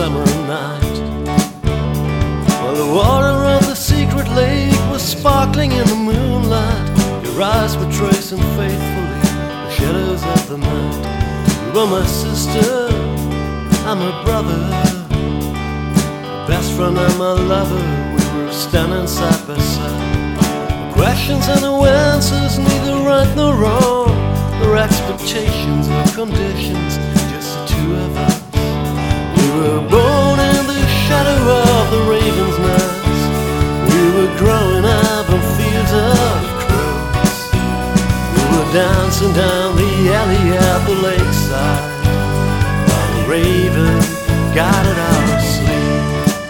summer night. Well, the water of the secret lake was sparkling in the moonlight. Your eyes were tracing faithfully the shadows of the night. You were my sister, I'm her brother, my best friend and my lover. We were standing side by side. No questions and no answers, neither right nor wrong, nor expectations or conditions, just the two of us. We were born in the shadow of the raven's nest. We were growing up on fields of crows. We were dancing down the alley at the lakeside, while the raven guided our sleep.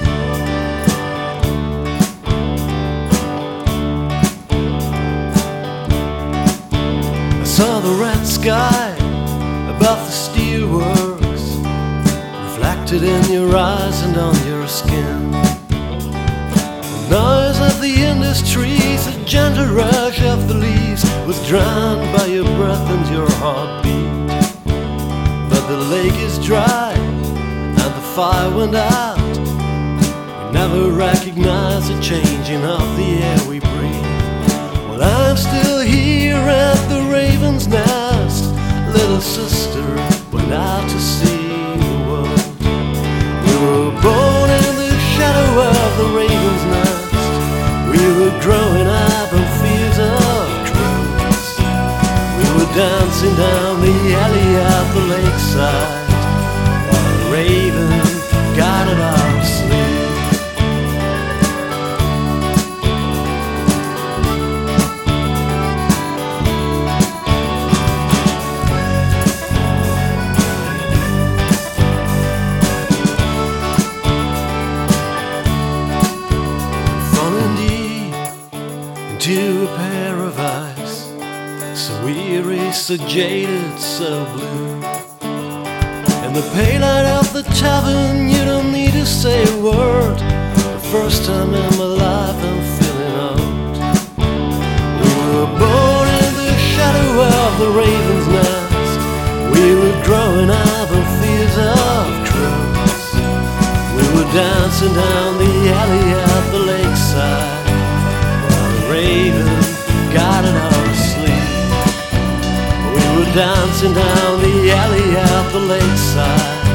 I saw the red sky above the steelworks, reflected in your eyes and on your skin. The noise of the industries, the gentle rush of the leaves, was drowned by your breath and your heartbeat. But the lake is dry and the fire went out. We never recognize the changing of the air we breathe. Well, I'm still here at the raven's nest. Little sister went out to see the world. We were born in the shadow of the raven's nest. We were growing up in fields of crows. We were dancing down the alley at the lakeside, while the raven guided our sleep. To a pair of eyes, so weary, so jaded, so blue. In the pale light of the tavern, you don't need to say a word. The first time in my life I'm feeling old. We were born in the shadow of the raven's nest. We were growing up in fields of crows. We were dancing down the alley at the lakeside, raven guided our sleep. We were dancing down the alley at the lakeside,